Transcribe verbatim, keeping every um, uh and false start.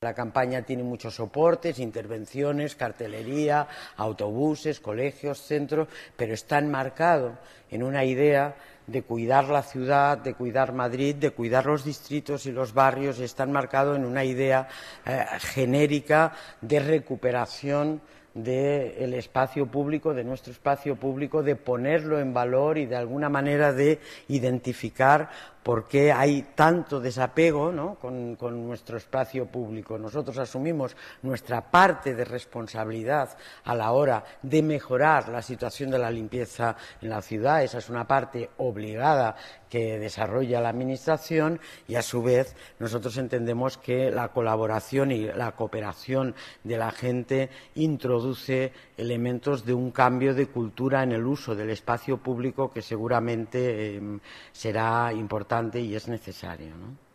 La campaña tiene muchos soportes, intervenciones, cartelería, autobuses, colegios, centros, pero está enmarcado en una idea de cuidar la ciudad, de cuidar Madrid, de cuidar los distritos y los barrios, y está enmarcado en una idea eh, genérica de recuperación del espacio público, de nuestro espacio público, de ponerlo en valor y de alguna manera de identificar por qué hay tanto desapego, ¿no?, con, con nuestro espacio público. Nosotros asumimos nuestra parte de responsabilidad a la hora de mejorar la situación de la limpieza en la ciudad. Esa es una parte obligada que desarrolla la Administración y, a su vez, nosotros entendemos que la colaboración y la cooperación de la gente introduce elementos de un cambio de cultura en el uso del espacio público que seguramente eh, será importante y es necesario, ¿no?